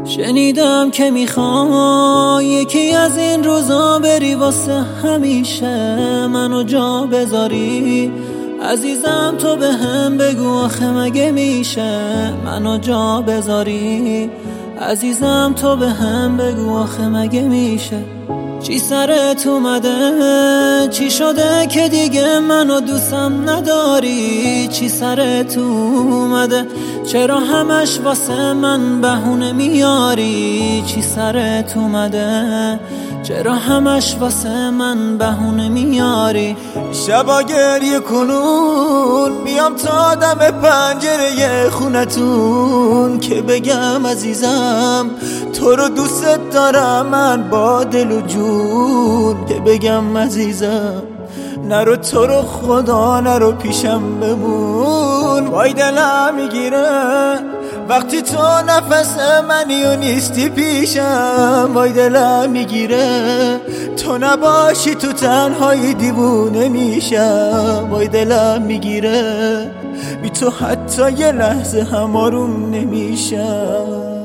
شنیدم که میخوای یکی از این روزا بری واسه همیشه منو جا بذاری. عزیزم تو به هم بگو آخه مگه میشه منو جا بذاری. عزیزم تو به هم بگو آخه مگه میشه. چی سرت اومده؟ چی شده که دیگه منو دوستم نداری؟ چی سرت اومده؟ چرا همش واسه من بهونه میاری؟ چی سرت اومده؟ چرا همش واسه من بهونه میاری؟ شبا گریه کنون میام تا دم پنجره خونتون که بگم عزیزم تو رو دوست دارم من با دل و جون. که بگم عزیزم نرو تو رو خدا نرو پیشم بمون. وای دلم میگیره وقتی تو نفس منی و نیستی پیشم. وای دلم میگیره تو نباشی تو تنهایی دیوونه میشم. وای دلم میگیره بی تو حتی یه لحظه هم آروم نمیشم.